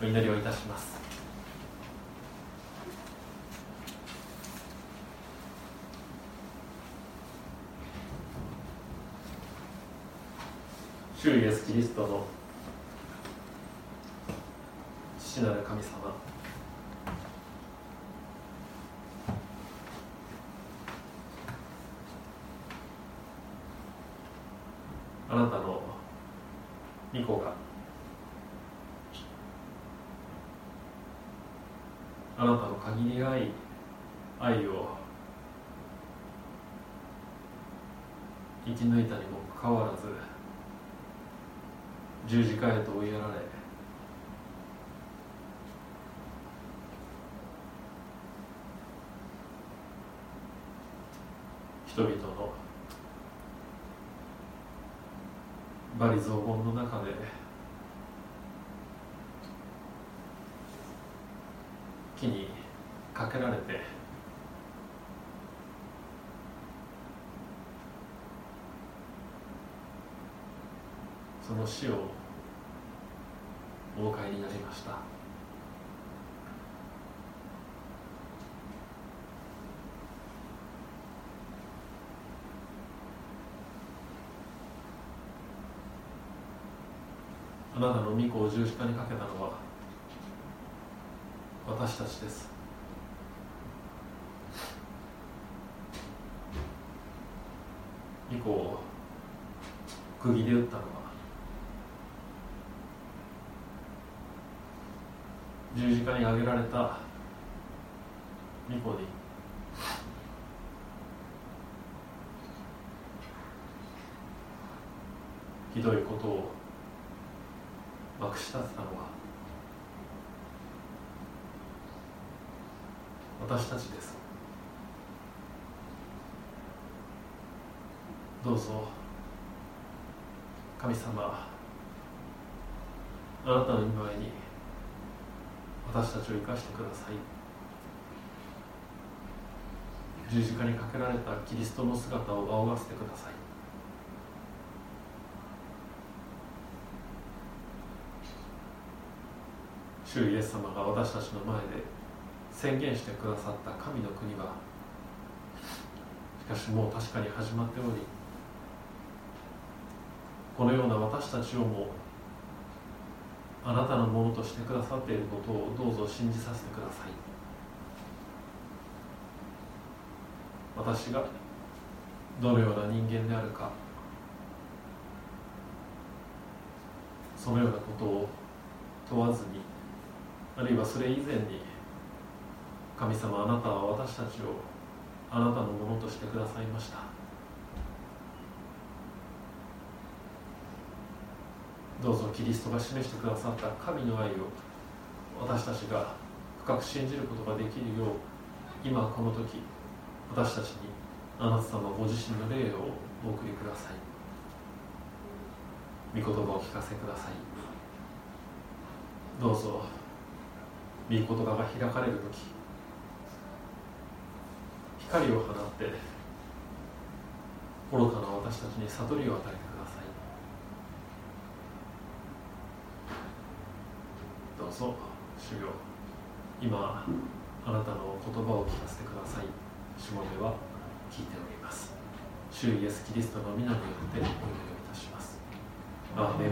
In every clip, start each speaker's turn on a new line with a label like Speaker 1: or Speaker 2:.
Speaker 1: お祈りをいたします。主イエスキリストの父なる神様、あなたの御子があなたの限りない愛を生き抜いたにもかかわらず十字架へと追いやられ、人々の罵詈雑言の中で木にかけられて、その死をお迎えになりました。あなたの御子を十字架にかけたのは私たちです。御子を釘で打ったのは十字架に上げられた御子にひどいことをまくし立てたのは私たちです。どうぞ神様、あなたの御前に私たちを生かしてください。十字架にかけられたキリストの姿を仰がせてください。主イエス様が私たちの前で宣言してくださった神の国は、しかしもう確かに始まっており、このような私たちをもあなたのものとしてくださっていることをどうぞ信じさせてください。私がどのような人間であるか、そのようなことを問わずに、あるいはそれ以前に、神様、あなたは私たちをあなたのものとしてくださいました。どうぞキリストが示してくださった神の愛を私たちが深く信じることができるよう、今この時、私たちにあなた様ご自身の霊をお送りください。御言葉を聞かせください。どうぞ御言葉が開かれる時、光を放って愚かな私たちに悟りを与えてください。どうぞ主よ、今あなたの言葉を聞かせてください。しもべは聞いております。主イエスキリストの皆によってお祈りをいたします。アーメン。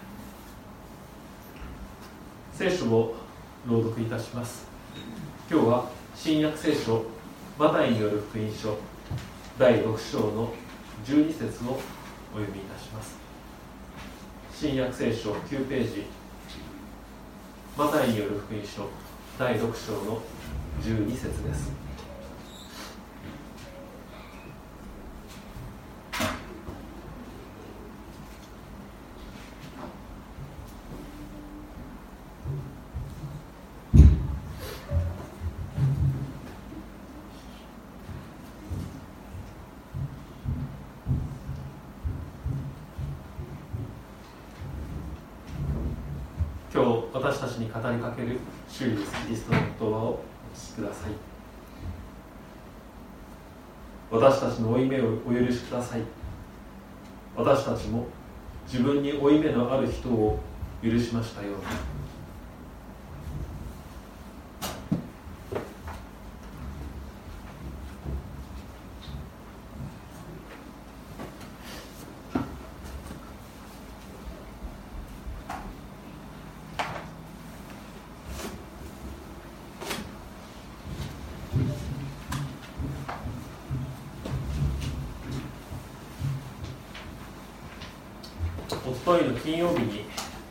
Speaker 1: 聖書を朗読いたします。今日は新約聖書マタイによる福音書第6章の12節をお読みいたします。新約聖書9ページ、マタイによる福音書第6章の12節です。今日私たちに語りかける主イエスキリストの言葉をお聞きください。私たちの負い目をお許しください。私たちも自分に負い目のある人を許しましたように、 の日の金曜日に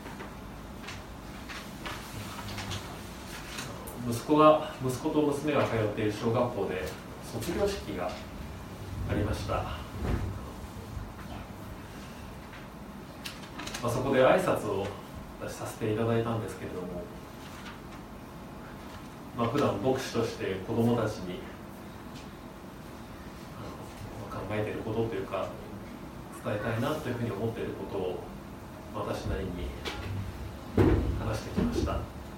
Speaker 1: 息子と娘が通っている小学校で卒業式がありました。そこで挨拶をさせていただいたんですけれども、普段牧師として子どもたちに考えていることというか伝えたいなというふうに思っていることを私なりに話してきました。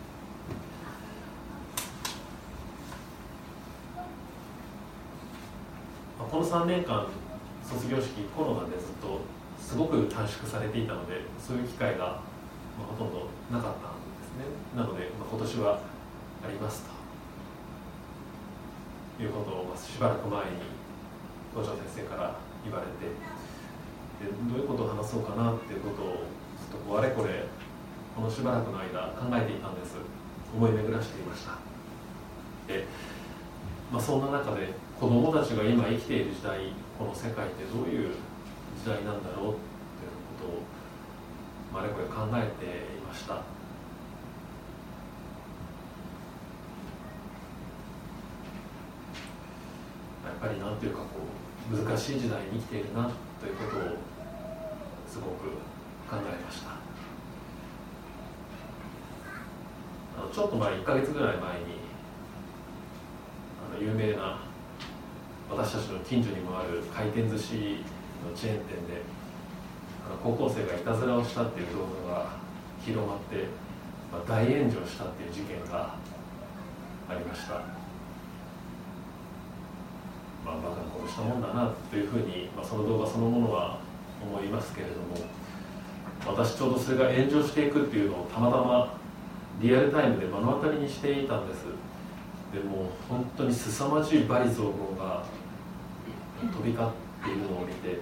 Speaker 1: この3年間卒業式コロナでずっとすごく短縮されていたので、そういう機会がほとんどなかったんですね。なので、今年はありますということをしばらく前に校長先生から言われて、でどういうことを話そうかなっていうことをずっとあれこれこのしばらくの間考えていたんです。思い巡らしていました。で、そんな中で子どもたちが今生きている時代、この世界ってどういう時代なんだろうということをあれこれ考えていました。やっぱりなんていうか難しい時代に生きているなということをすごく考えました。ちょっと1ヶ月ぐらい前に有名な私たちの近所にもある回転寿司のチェーン店で高校生がいたずらをしたっていう動画が広まって、大炎上したっていう事件がありました。バカなことしたもんだなというふうに、その動画そのものは思いますけれども、私ちょうどそれが炎上していくっていうのをたまたまリアルタイムで目の当たりにしていたんです。でも本当に凄まじい罵詈雑言が飛び交っているのを見て、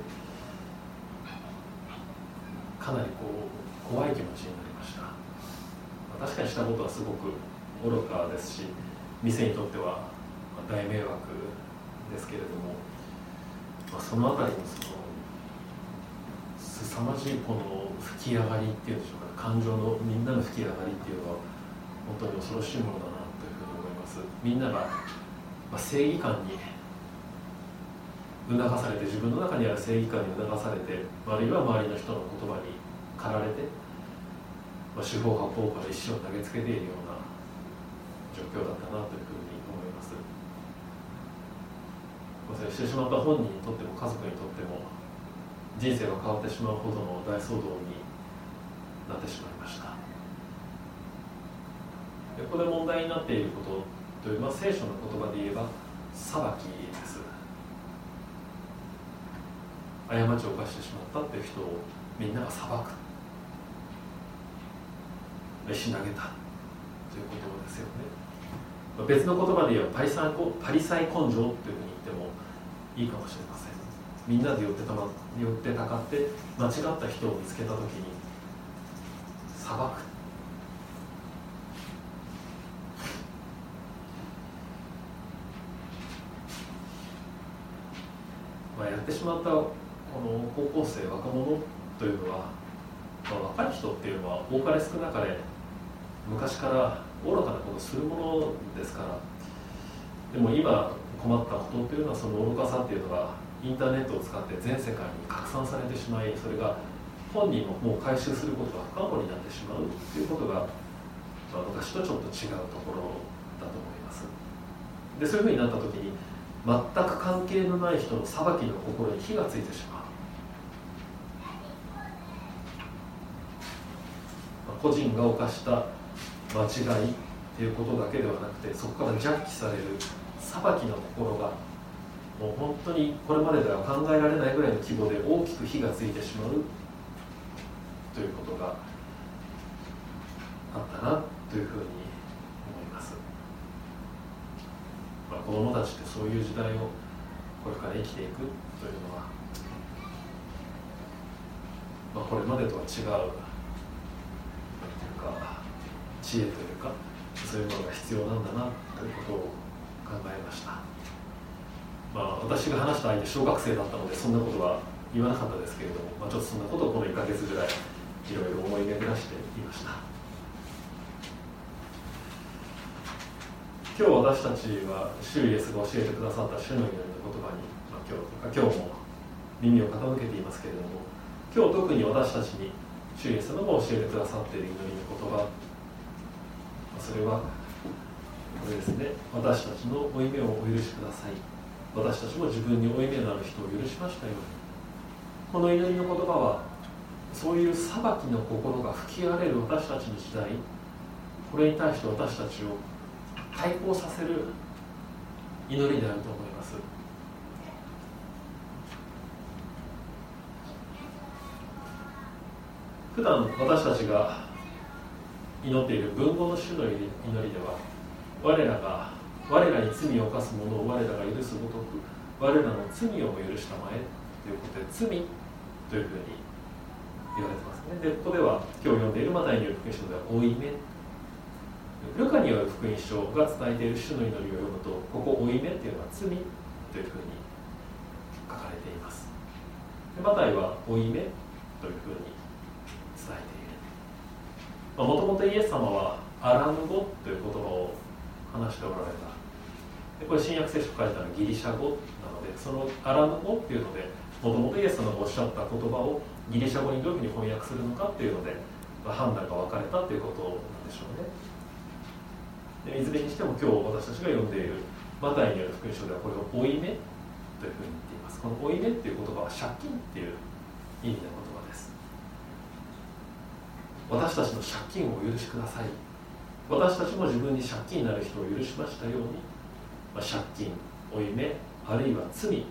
Speaker 1: かなり怖い気持ちになりました。確かにしたことはすごく愚かですし、店にとっては大迷惑ですけれども、そのあたりの凄まじいこの吹き上がりっていうんでしょうか、感情のみんなの吹き上がりっていうのは本当に恐ろしいものだなというふうに思います。みんなが正義感に促されて、自分の中にある正義感に促されて、あるいは周りの人の言葉に駆られて、四方八方から石を投げつけているような状況だったなというふうに思います。してしまった本人にとっても家族にとっても人生が変わってしまうほどの大騒動になってしまいました。ここで問題になっていることというのは、聖書の言葉で言えば裁きです。過ちを犯してしまったという人をみんなが裁く、石投げたということですよね。別の言葉で言えばパリサイ根性というふうに言ってもいいかもしれません。みんなで寄ってたかって間違った人を見つけたときに裁く。やってしまったこの高校生、若者というのは、若い人っていうのは多かれ少なかれ昔から愚かなことをするものですから。でも今困ったことというのは、その愚かさっていうのがインターネットを使って全世界に拡散されてしまい、それが本人ももう回収することが不可能になってしまうということが、昔とちょっと違うところだと思います。で、そういうふうになった時に全く関係のない人の裁きの心に火がついてしまう。個人が犯した間違いということだけではなくて、そこからジャッジされる裁きの心がもう本当にこれまででは考えられないぐらいの規模で大きく火がついてしまうということがあったなというふうに思います。子どもたちってそういう時代をこれから生きていくというのは、これまでとは違うなんていうか知恵というか、そういうものが必要なんだなということを考えました。私が話した相手小学生だったのでそんなことは言わなかったですけれども、ちょっとそんなことをこの1ヶ月ぐらいいろいろ思い巡らしていました。今日私たちは主イエスが教えてくださった主の祈りの言葉に、今日も耳を傾けていますけれども、今日特に私たちに主イエスの教えてくださっている祈りの言葉、それはこれですね。私たちの負い目をお許しください。私たちも自分に負い目のある人を許しましたように。この祈りの言葉はそういう裁きの心が吹き荒れる私たちの時代、これに対して私たちを対抗させる祈りであると思います。普段私たちが祈っている文語の主の祈りでは、我らに罪を犯す者を我らが許すごとく、我らの罪をも許したまえということで、罪というふうに言われてますね。で、ここでは今日読んでいるマタイによる福音書では負い目、ルカによる福音書が伝えている主の祈りを読むと、ここ負い目というのは罪というふうに書かれています。で、マタイは負い目というふうに伝えている。もともとイエス様はアラム語という言葉を話しておられた。で、これ新約聖書書いたのはギリシャ語なので、そのアラム語っていうので、もともとイエス様がおっしゃった言葉をギリシャ語にどういうふうに翻訳するのかっていうので、判断が分かれたということなんでしょうね。で、いずれにしても今日私たちが読んでいるマタイによる福音書ではこれを負い目というふうに言っています。この負い目っていう言葉は借金っていう意味の言葉です。私たちの借金をお許しください。私たちも自分に借金になる人を許しましたように、借金、負い目、あるいは罪、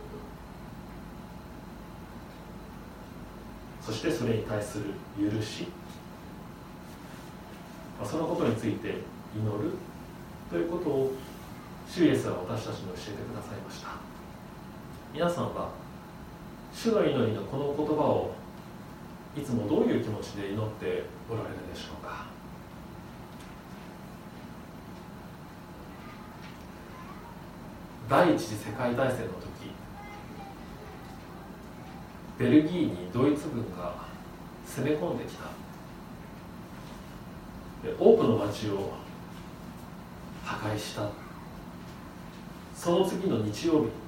Speaker 1: そしてそれに対する許し、そのことについて祈るということを主イエスは私たちに教えてくださいました。皆さんは主の祈りのこの言葉をいつもどういう気持ちで祈っておられるでしょうか。第一次世界大戦の時、ベルギーにドイツ軍が攻め込んできた。で、多くの町を破壊した。その次の日曜日、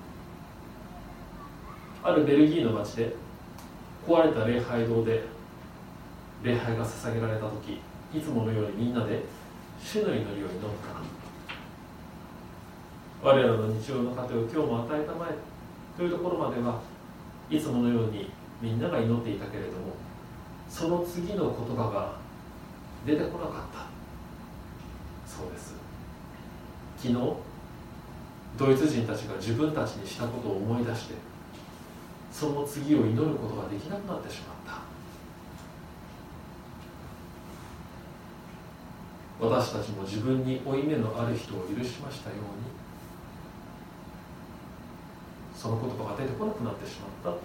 Speaker 1: あるベルギーの町で壊れた礼拝堂で礼拝が捧げられた時、いつものようにみんなで主の祈りを祈った。我らの日常の糧を今日も与えたまえというところまではいつものようにみんなが祈っていたけれども、その次の言葉が出てこなかった。そうです。昨日ドイツ人たちが自分たちにしたことを思い出して、その次を祈ることができなくなってしまった。私たちも自分に負い目のある人を許しましたように、その言葉が出てこなくなってしまった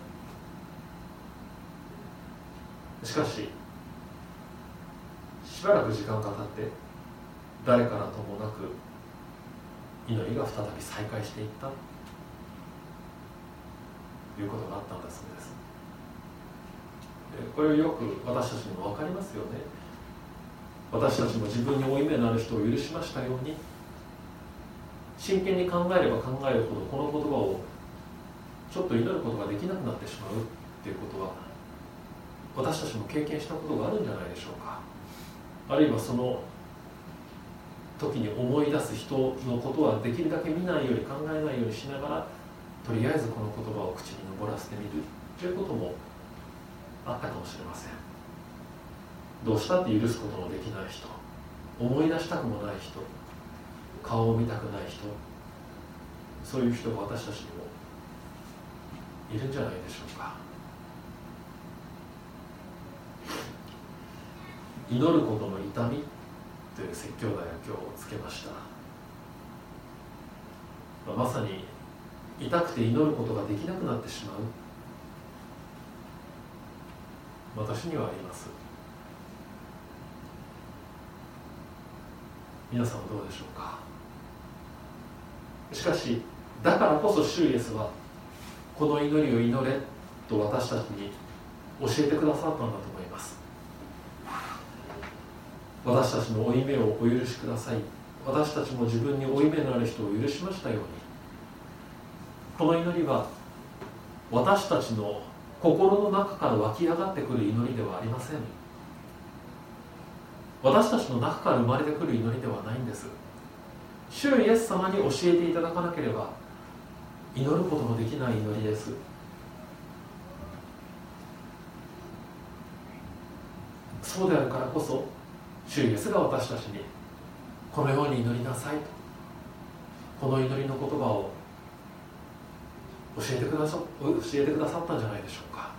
Speaker 1: 。しかししばらく時間が経って誰からともなく祈りが再び再開していったということがあったんだそうです。これをよく私たちにも分かりますよね。私たちも自分に負い目のある人を許しましたように、真剣に考えれば考えるほどこの言葉をちょっと祈ることができなくなってしまうということは、私たちも経験したことがあるんじゃないでしょうか。あるいはその時に思い出す人のことはできるだけ見ないように考えないようにしながら、とりあえずこの言葉を口に上らせてみるということもあったかもしれません。どうしたって許すことのできない人、思い出したくもない人、顔を見たくない人、そういう人が私たちにもいるんじゃないでしょうか。祈ることの痛みという説教題を今日つけました。まさに痛くて祈ることができなくなってしまう、私にはあります。皆さんはどうでしょうか。しかしだからこそ主イエスはこの祈りを祈れと私たちに教えてくださったんだと思います。 私たちの負い目をお許しください。私たちも自分に負い目のある人を許しましたように、この祈りは私たちの心の中から湧き上がってくる祈りではありません。私たちの中から生まれてくる祈りではないんです。主イエス様に教えていただかなければ祈ることのできない祈りです。そうであるからこそ、主イエスが私たちにこのように祈りなさいと、この祈りの言葉を教えてくださったんじゃないでしょうか。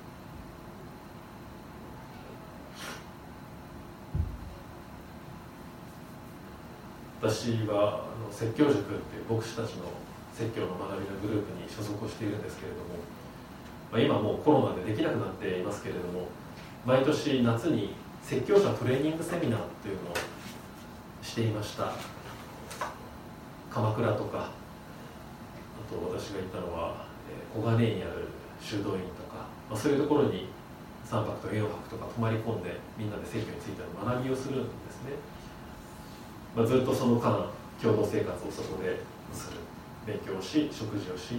Speaker 1: 私は説教塾っていう牧師たちの説教の学びのグループに所属をしているんですけれども、今もうコロナでできなくなっていますけれども、毎年夏に説教者トレーニングセミナーというのをしていました。鎌倉とか、あと私が行ったのは小金井にある修道院とか、そういうところに3泊とか4泊とか泊まり込んで、みんなで説教についての学びをするんですね。ずっとその間共同生活をそこでする、勉強をし、食事をし、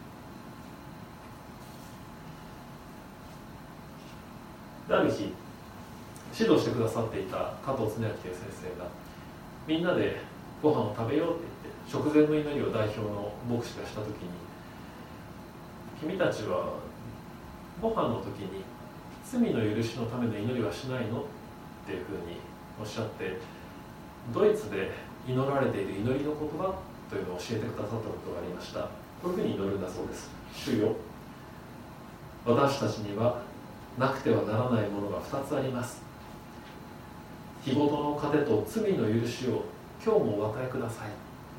Speaker 1: である日指導してくださっていた加藤恒明という先生が、みんなでご飯を食べようって言って、食前の祈りを代表の牧師がしたときに、君たちはご飯の時に罪の許しのための祈りはしないのっていうふうにおっしゃって、ドイツで祈られている祈りの言葉というのを教えてくださったことがありました。こういうふうに祈るんだそうです。主よ、私たちにはなくてはならないものが2つあります。日ごとの糧と罪の許しを今日もお与えください。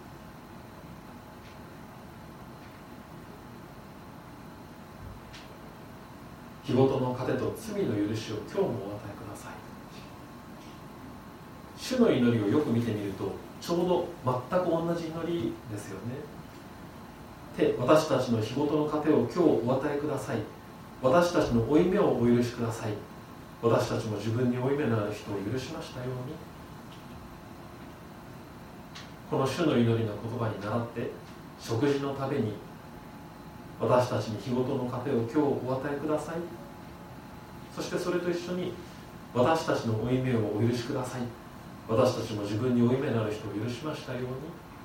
Speaker 1: 日ごとの糧と罪の許しを今日もお与えください。主の祈りをよく見てみると、ちょうど全く同じ祈りですよね。私たちの日ごとの糧を今日お与えください。私たちの負い目をお許しください。私たちも自分に負い目のある人を許しましたように。この主の祈りの言葉に倣って、食事のために私たちに日ごとの糧を今日お与えください。そしてそれと一緒に、私たちの負い目をお許しください。私たちも自分に負い目のある人を許しましたように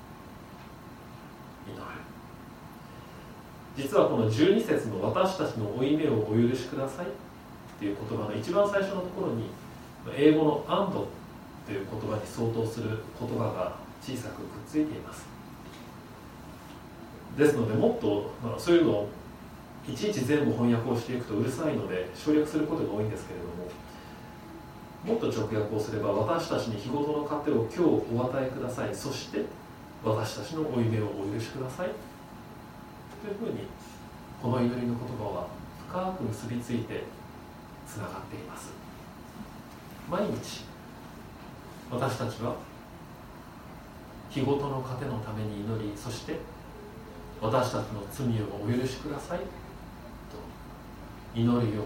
Speaker 1: 祈る。実はこの12節の私たちの負い目をお許しくださいっていう言葉の一番最初のところに、英語の and という言葉に相当する言葉が小さくくっついています。ですので、もっと、そういうのをいちいち全部翻訳をしていくとうるさいので省略することが多いんですけれども、もっと直訳をすれば、私たちに日ごとの糧を今日お与えください。そして私たちの負い目をお許しくださいというふうに、この祈りの言葉は深く結びついてつながっています。毎日私たちは日ごとの糧のために祈り、そして私たちの罪をお許しくださいと祈るように、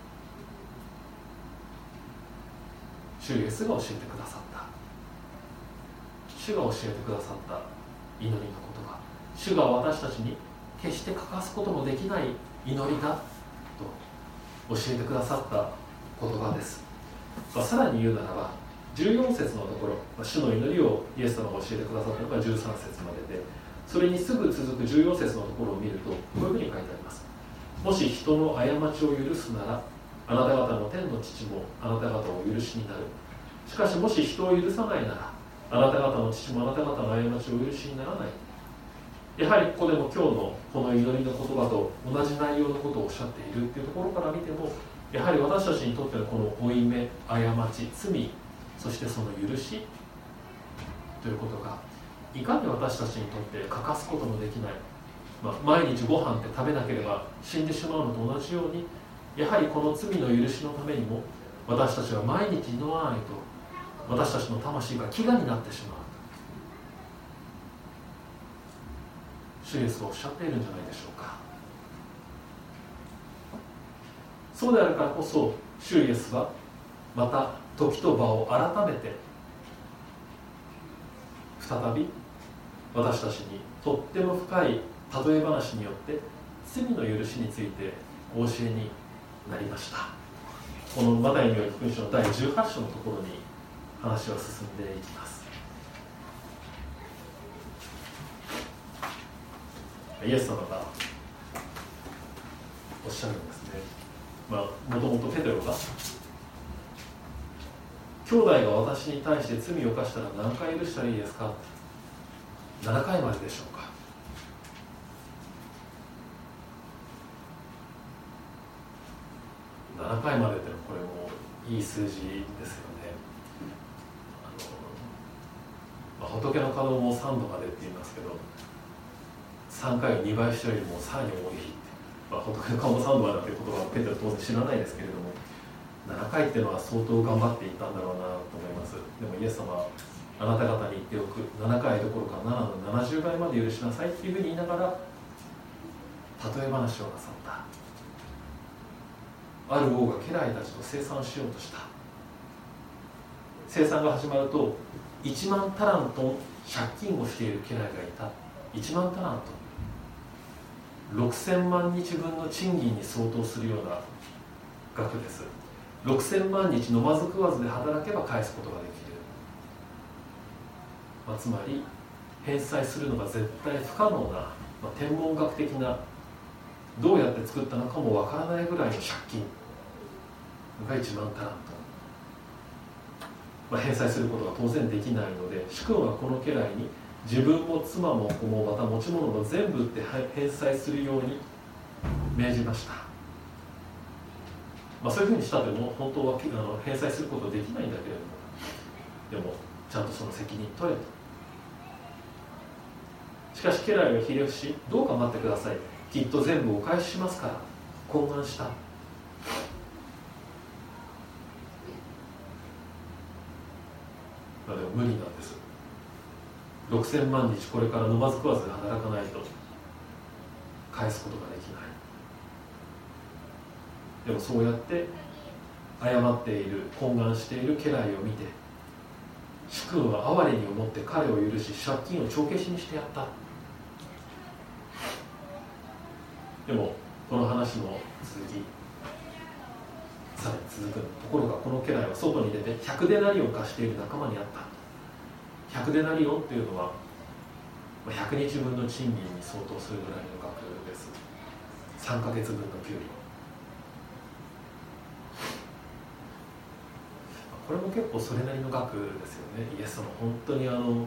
Speaker 1: 主イエスが教えてくださった、主が教えてくださった祈りの言葉、主が私たちに決して欠かすことのできない祈りだと教えてくださった言葉です。さらに言うならば、14節のところ、主の祈りをイエス様が教えてくださったのが13節までで、それにすぐ続く14節のところを見ると、こういうふうに書いてあります。もし人の過ちを許すなら、あなた方の天の父もあなた方をお許しになる。しかしもし人を許さないなら、あなた方の父もあなた方の過ちをお許しにならない。やはりここでも今日のこの祈りの言葉と同じ内容のことをおっしゃっているというところから見ても、やはり私たちにとってのこの負い目、過ち、罪、そしてその許しということが、いかに私たちにとって欠かすことのできない、毎日ご飯って食べなければ死んでしまうのと同じように、やはりこの罪の許しのためにも私たちは毎日祈らないと、私たちの魂が飢餓になってしまう。主イエスはおっしゃっているんじゃないでしょうか。そうであるからこそ、主イエスはまた時と場を改めて再び私たちにとっても深い例え話によって罪の許しについてお教えになりました。このマタイによる福音書の第18章のところに話は進んでいきます。イエス様がおっしゃるんですね。もともとペテロが兄弟が私に対して罪を犯したら何回許したらいいですか、7回まででしょうか。7回までってのはこれもいい数字ですよね。仏の門も3度までって言いますけど、3回を2倍したよりもさらに多い、仏の門も3度までっていう言葉はペテロ当然知らないですけれども、7回っていうのは相当頑張っていったんだろうなと思います。でもイエス様はあなた方に言っておく、7回どころか7の70倍まで許しなさいっていうふうに言いながら例え話をなさった。ある王が家来たちと生産しようとした。生産が始まると1万タラント借金をしている家来がいた。1万タラント、6000万日分の賃金に相当するような額です。6000万日飲まず食わずで働けば返すことができる、つまり返済するのが絶対不可能な、天文学的な、どうやって作ったのかもわからないぐらいの借金が1万タラント、返済することが当然できないので、主君はこの家来に自分も妻も子もまた持ち物も全部って返済するように命じました。そういうふうにしたっても本当は返済することはできないんだけれども、でもちゃんとその責任取れと。しかし家来はひれ伏し、どうか待ってください、きっと全部お返ししますから懇願した。でも無理なんです。6000万日これから飲まず食わずで働かないと返すことができない。でもそうやって謝っている、懇願している家来を見て、主君は哀れに思って彼を許し、借金を帳消しにしてやった。でもこの話の続き、さらに続く。ところがこの家来は外に出て100デナリオン貸している仲間に会った。100デナリオンというのは100日分の賃金に相当するぐらいの額です。3ヶ月分の給料。これも結構それなりの額ですよね。イエス様本当に本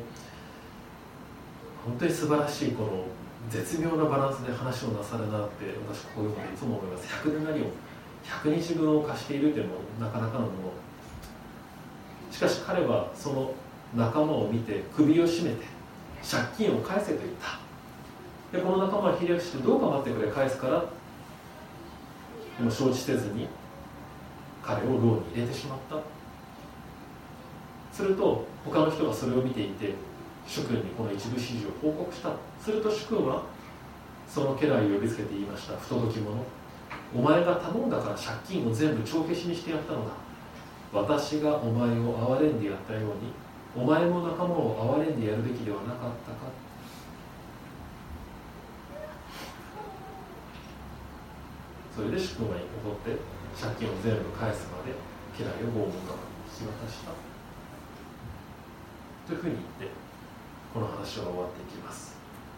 Speaker 1: 当に素晴らしいこの絶妙なバランスで話をなさるなって私こういうのでいつも思います。100デナリオン、100日分を貸しているというのもなかなかのもの。しかし彼はその仲間を見て首を絞めて借金を返せと言った。でこの仲間はひれ伏して、どうか待ってくれ、返すから。でも承知せずに彼を牢に入れてしまった。すると他の人がそれを見ていて、主君にこの一部始終を報告した。すると主君はその家来を呼びつけて言いました。不届き者、お前が頼んだから借金を全部帳消しにしてやったのだ。私がお前を憐れんでやったように、お前も仲間を憐れんでやるべきではなかったか。それで主君は怒って借金を全部返すまで家来を拷問側に引き渡したというふうに言って、この話は終わっていきます。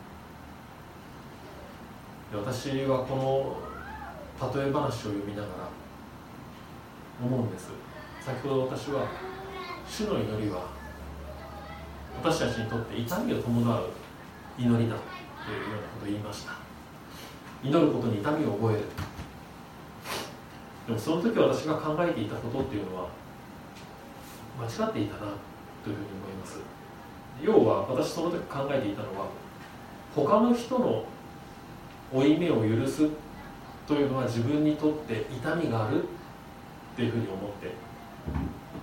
Speaker 1: で私はこの例え話を読みながら思うんです。先ほど私は主の祈りは私たちにとって痛みを伴う祈りだというようなことを言いました。祈ることに痛みを覚える。でもその時私が考えていたことっていうのは間違っていたなというふうに思います。要は私その時考えていたのは、他の人の負い目を許すというのは自分にとって痛みがあるというふうに思って、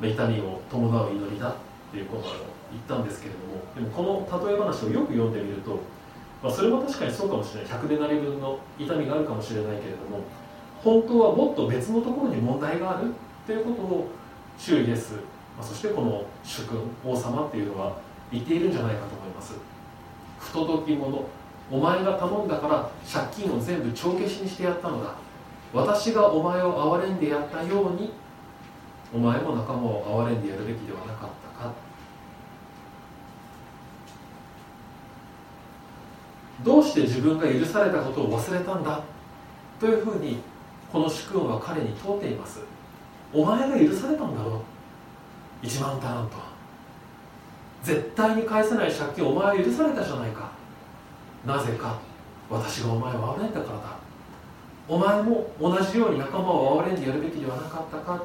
Speaker 1: 痛みを伴う祈りだっていうことを言ったんですけれども、でもこの例え話をよく読んでみると、それは確かにそうかもしれない。100デナリ分の痛みがあるかもしれないけれども、本当はもっと別のところに問題があるということを主イエス、そしてこの主君、王様っていうのは言っているんじゃないかと思います。不届き者、お前が頼んだから借金を全部帳消しにしてやったのだ。私がお前を憐れんでやったように、お前も仲間を憐れんでやるべきではなかったか。どうして自分が許されたことを忘れたんだというふうにこの主君は彼に問うています。お前が許されたんだろう、1万タラント、絶対に返せない借金をお前は許されたじゃないか。なぜか、私がお前を憐れんだからだ。お前も同じように仲間を憐れんでやるべきではなかったか。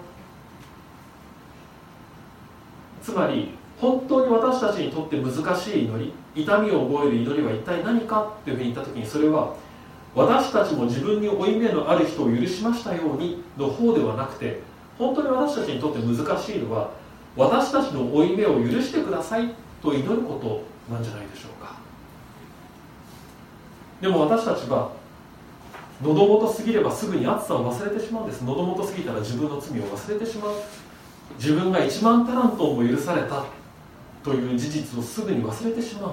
Speaker 1: つまり本当に私たちにとって難しい祈り、痛みを覚える祈りは一体何かというふうに言った時に、それは私たちも自分に負い目のある人を許しましたようにの方ではなくて、本当に私たちにとって難しいのは、私たちの負い目を許してくださいと祈ることなんじゃないでしょうか。でも私たちは喉元過ぎればすぐに暑さを忘れてしまうんです。喉元過ぎたら自分の罪を忘れてしまう。自分が1万タラントも許されたという事実をすぐに忘れてしまう。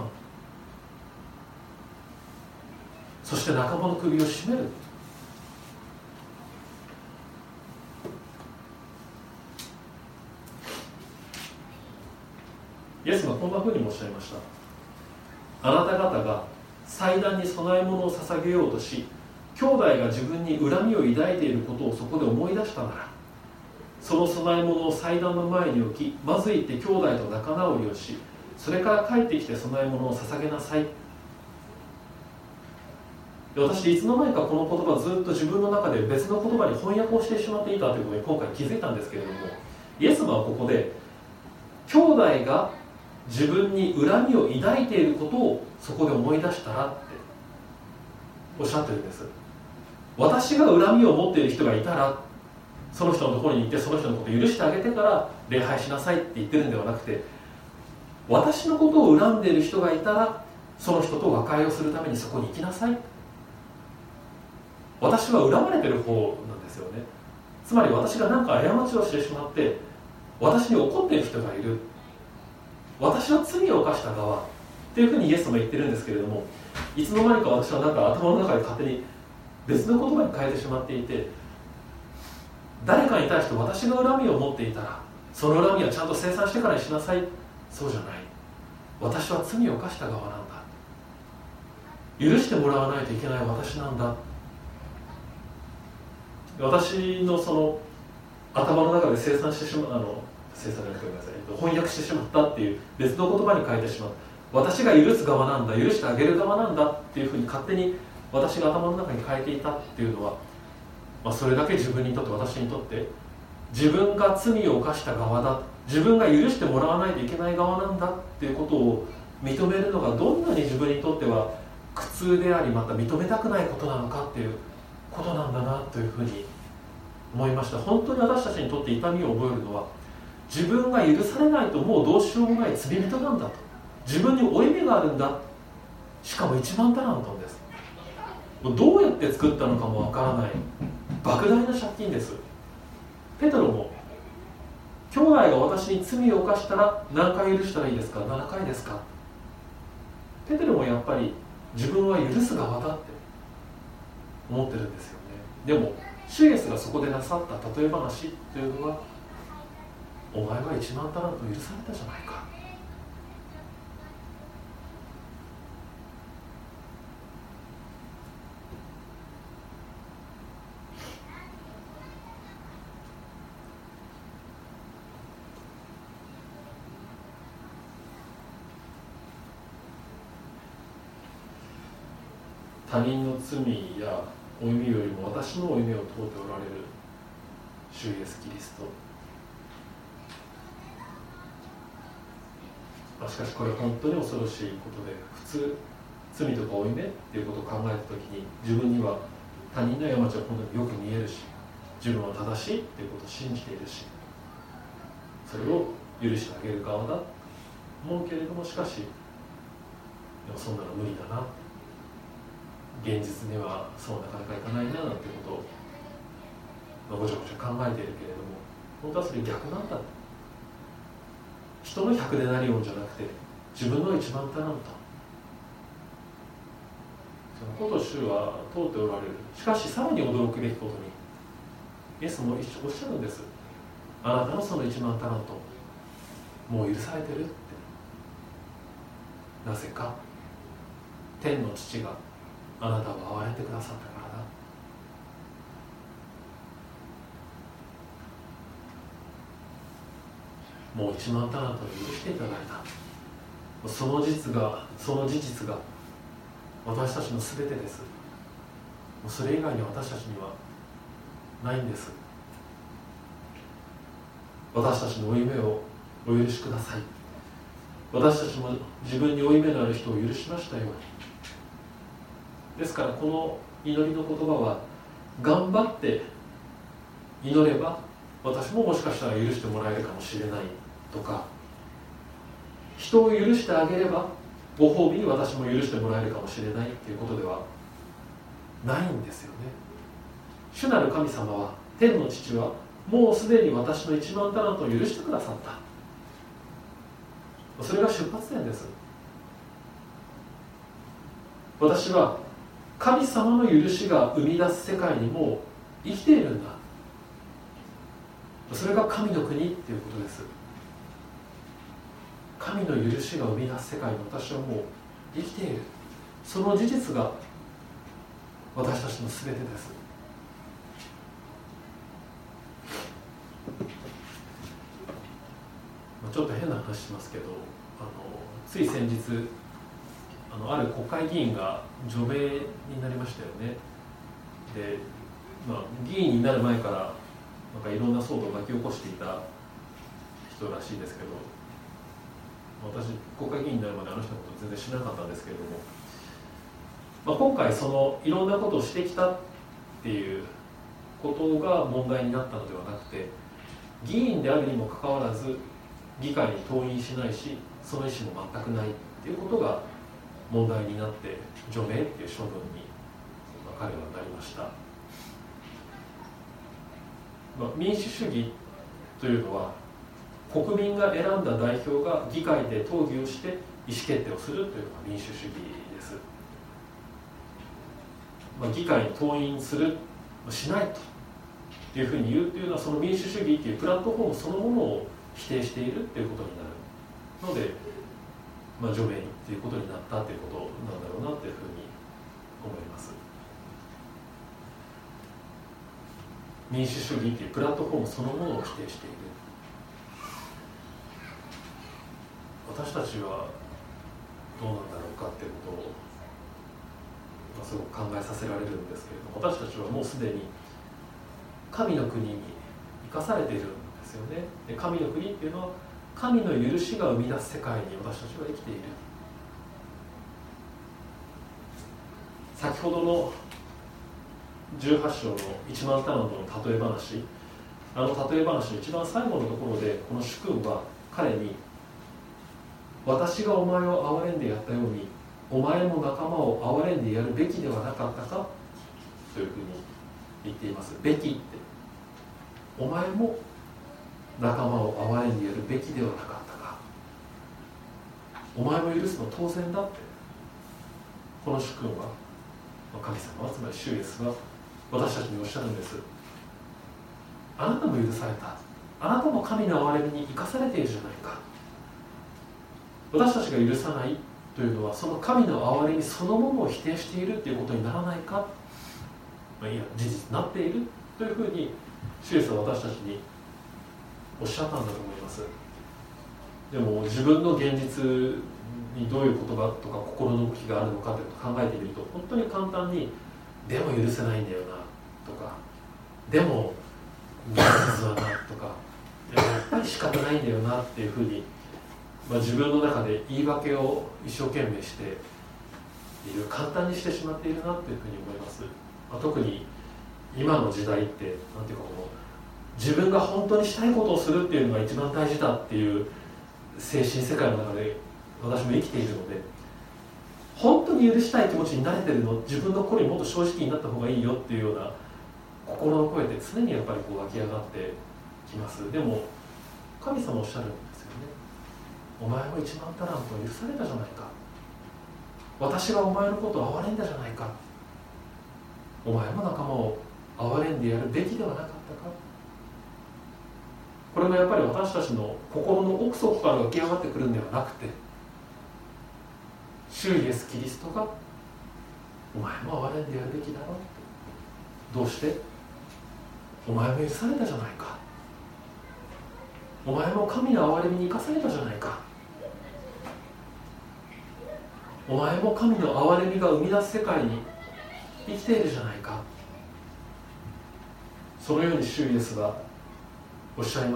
Speaker 1: そして仲間の首を絞める。イエスがこんなふうにおっしゃいました。あなた方が祭壇に供え物を捧げようとし、兄弟が自分に恨みを抱いていることをそこで思い出したなら、その供え物を祭壇の前に置き、まず行って兄弟と仲直りをし、それから帰ってきて供え物を捧げなさい。私いつの間にかこの言葉をずっと自分の中で別の言葉に翻訳をしてしまっていたということに今回気づいたんですけれども、イエス様はここで兄弟が自分に恨みを抱いていることをそこで思い出したらっておっしゃってるんです。私が恨みを持っている人がいたら、その人のところに行ってその人のことを許してあげてから礼拝しなさいって言ってるんではなくて、私のことを恨んでいる人がいたらその人と和解をするためにそこに行きなさい。私は恨まれてる方なんですよね。つまり私が何か過ちをしてしまって私に怒っている人がいる、私は罪を犯した側っていうふうにイエス様は言ってるんですけれども、いつの間にか私はなんか頭の中で勝手に別の言葉に変えてしまっていて、誰かに対して私が恨みを持っていたらその恨みはちゃんと清算してからにしなさい。そうじゃない。私は罪を犯した側なんだ、許してもらわないといけない私なんだ。私のその頭の中で清算してしま清算じゃなくてごめんなさい、翻訳してしまったっていう別の言葉に変えてしまう。私が許す側なんだ、許してあげる側なんだっていうふうに勝手に私が頭の中に変えていたっていうのは、それだけ自分にとって、私にとって自分が罪を犯した側だ、自分が許してもらわないといけない側なんだっていうことを認めるのがどんなに自分にとっては苦痛であり、また認めたくないことなのかっていうことなんだなというふうに思いました。本当に私たちにとって痛みを覚えるのは、自分が許されないともうどうしようもない罪人なんだと、自分に負い目があるんだ、しかも1万タラントです。どうやって作ったのかもわからない莫大な借金です。ペトロも、兄弟が私に罪を犯したら何回許したらいいですか、7回ですか。ペテロもやっぱり自分は許す側だって思ってるんですよね。でも主イエスがそこでなさった例え話というのは、お前は1万タラント許されたじゃないか。他人の罪や負い目よりも私の負い目を問うておられる主イエスキリスト。しかしこれ本当に恐ろしいことで、普通罪とか負い目っていうことを考えたときに、自分には他人の過ちは本当によく見えるし、自分は正しいっていうことを信じているし、それを許してあげる側だと思うけれども、しかしでもそんなの無理だな、現実にはそうなかなかいかないななんてことをごちゃごちゃ考えているけれども、 本当はそれ逆なんだ。人の100デナリオンじゃなくて自分の1万タラント、そのことを主は問うておられる。しかしさらに驚くべきことにイエスもおっしゃるんです。あなたのその1万タラントもう許されてるって。なぜか天の父があなたを憐れんでくださったからだ。もう1万タラントに許していただいた。その事実が私たちの全てです。それ以外に私たちにはないんです。私たちの負い目をお許しください。私たちも自分に負い目のある人を許しましたように。ですからこの祈りの言葉は、頑張って祈れば私ももしかしたら許してもらえるかもしれないとか、人を許してあげればご褒美に私も許してもらえるかもしれないということではないんですよね。主なる神様は、天の父はもうすでに私の1万タラントを許してくださった。それが出発点です。私は神様の許しが生み出す世界にもう生きているんだ。それが神の国っていうことです。神の許しが生み出す世界に私はもう生きている。その事実が私たちの全てです。ちょっと変な話しますけど、つい先日ある国会議員が除名になりましたよね。で、議員になる前からいろんな騒動を巻き起こしていた人らしいですけど、私国会議員になるまであの人のこと全然知らなかったんですけれども、今回そのいろんなことをしてきたっていうことが問題になったのではなくて、議員であるにもかかわらず議会に登院しないし、その意思も全くないっていうことが問題になって除名っていう処分に彼はなりました。民主主義というのは、国民が選んだ代表が議会で討議をして意思決定をするというのが民主主義です。議会に登院する、しないというふうに言うというのは、その民主主義というプラットフォームそのものを否定しているということになるので、除名ということになったということなんだろうなというふうに思います。民主主義というプラットフォームそのものを否定している。私たちはどうなんだろうかということをすごく考えさせられるんですけれども、私たちはもうすでに神の国に生かされているんですよね。で、神の国っていうのは神の許しが生み出す世界に私たちは生きている。先ほどの18章の1万タラントの例え話、例え話の一番最後のところで、この主君は彼に、私がお前を憐れんでやったようにお前も仲間を憐れんでやるべきではなかったかというふうに言っています。べきって、お前も仲間を憐れんでやるべきではなかったか、お前も許すの当然だって、この主君は、神様は、つまり主イエスは私たちにおっしゃるんです。あなたも許された、あなたも神の憐れみに生かされているじゃないか。私たちが許さないというのは、その神の憐れみそのものを否定しているということにならないか、いや事実になっているというふうに主イエスは私たちにおっしゃったんだと思います。でも自分の現実にどういう言葉とか心の動きがあるのかということを考えてみると、本当に簡単に、でも許せないんだよなとか、でも現実はなとか、でもやっぱり仕方ないんだよなっていうふうに、自分の中で言い訳を一生懸命している、簡単にしてしまっているなというふうに思います。特に今の時代って、なんていうか、自分が本当にしたいことをするっていうのが一番大事だっていう精神世界の中で私も生きているので、本当に許したい気持ちに慣れてるの、自分の心にもっと正直になった方がいいよっていうような心の声って常にやっぱり湧き上がってききます。でも神様おっしゃるんですよね。お前も1万タラント許されたじゃないか。私がお前のことを憐れんだじゃないか。お前も仲間を憐れんでやるべきではなかったか。これもやっぱり私たちの心の奥底から浮き上がってくるんではなくて、主イエスキリストがお前も憐れんでやるべきだろう。どうして？お前も許されたじゃないか。お前も神の憐れみに生かされたじゃないか。お前も神の憐れみが生み出す世界に生きているじゃないか。そのように主イエスがおっしゃいます。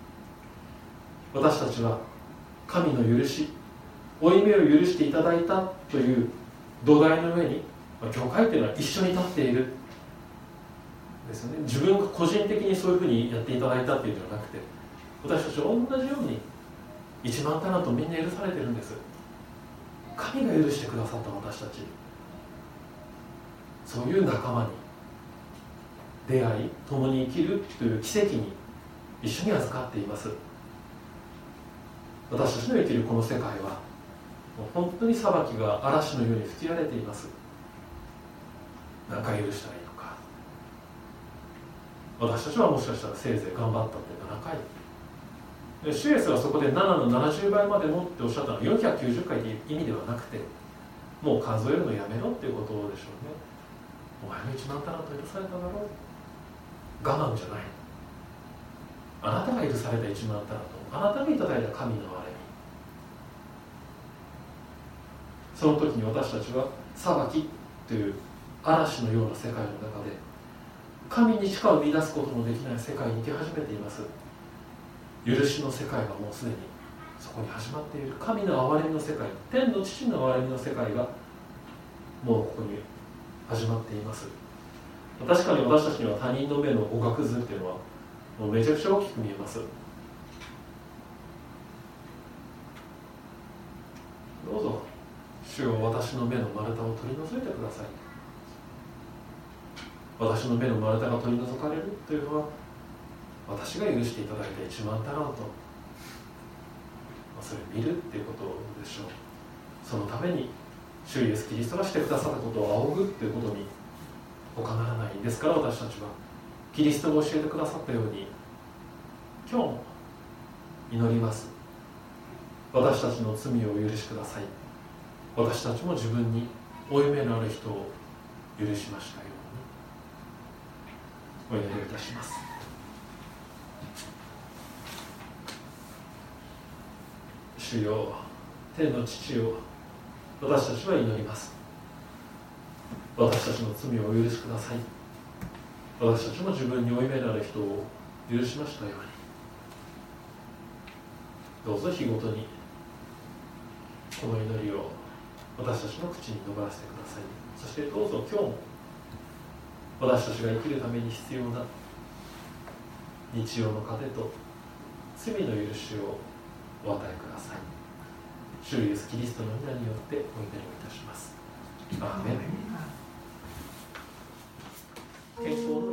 Speaker 1: 私たちは神の許し、負い目を許していただいたという土台の上に、教会というのは一緒に立っているですよね。自分が個人的にそういうふうにやっていただいたっていうんじゃなくて、私たちは同じように1万タラントみんな許されてるんです。神が許してくださった私たち、そういう仲間に出会い、共に生きるという奇跡に一緒に預かっています。私たちの生きるこの世界はもう本当に裁きが嵐のように吹き荒れています。何回許したらいいのか。私たちはもしかしたらせいぜい頑張ったって7回。主イエスはそこで7の70倍までもっておっしゃったのは490回という意味ではなくて、もう数えるのやめろっていうことでしょうね。お前の1万タラント許されただろう。我慢じゃない。あなたが許された1万タラント、あなたがいただいた神の憐れみ。その時に私たちは裁きという嵐のような世界の中で、神にしか生み出すことのできない世界に生き始めています。許しの世界がもうすでにそこに始まっている。神の憐れみの世界、天の父の憐れみの世界がもうここに始まっています。確かに私たちには他人の目の互角図っていうのはもうめちゃくちゃ大きく見えます。どうぞ主よ、私の目の丸太を取り除いてください。私の目の丸太が取り除かれるというのは、私が許していただいた1万タラント、それを見るっていうことでしょう。そのために主イエスキリストがしてくださったことを仰ぐっていうことに他ならないんですから、私たちはキリストが教えてくださったように今日も祈ります。私たちの罪をお許しください。私たちも自分に負い目のある人を許しましたようにお祈りいたします。主よ、天の父よ、私たちは祈ります。私たちの罪をお許しください。私たちも自分に負い目のある人を許しましたように、どうぞ日ごとにこの祈りを私たちの口に述ばせてください。そしてどうぞ今日も私たちが生きるために必要な日常の糧と罪の許しをお与えください。主イエスキリストの皆によってお祈りをいたします。アーメン。健康の